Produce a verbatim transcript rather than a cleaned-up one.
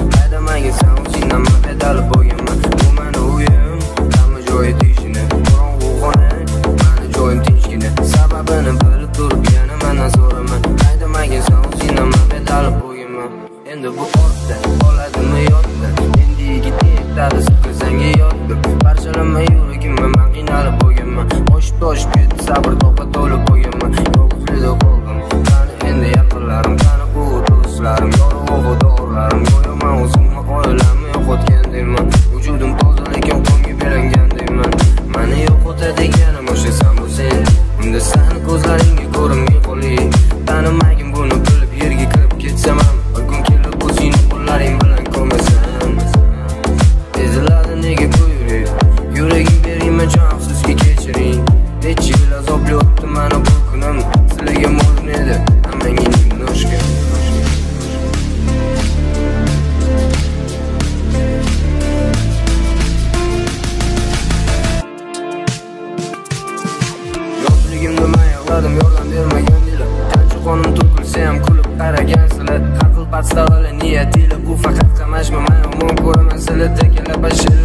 Haydamagin sen o'zingdan man pedalib bo'lganman. Bu meni uyim, hamma joyi tishini qorong'u xona, meni joyim tinchgina. Sababini bilib turib yana mendan so'raman. Haydamagin sen o'zingdan man pedalib bo'lganman. Endi bu ortda qoladimi yodda, endi yigitning dadasi qilsanga yotdi. Parchalanma yuragimman, men qiynalib bo'lganman. Oshib toshib ketdi sabr toqat to'lib bo'lganman. Yo'qligida qoldim qani endi yaqinlarim, qani bu do'stlarim, yorug'i dorilarim. Go'yo men o'zimni oilamni yo'qotgandayman. Vujudim toza lekin qonga belangandayman. Meni yo'qotadiganim o'sha sen bu sen. Unda seni ko'zlaringga ko'rinmay qolay. Tanimagin buni bilib yerga kirib ketsam ham, bir kun kelib o'zingni qo'llaring bilan ko'masam. Eziladi nega bu yurak? Yuragim berayman jon, afsuski kechiring. Necha yil azobli o'tdi mana bu kunim. Sizlarga mo'lin edi, hammangizning noshga. Yoshligimda men yig'ladim, yordam bermagan dilim. Qancha qonim to'kilsa ham kulib qaragansizlar. Har xil badstavali niyat ila bu faqat qamashma, men yomon ko'raman sizlar tekala bashir.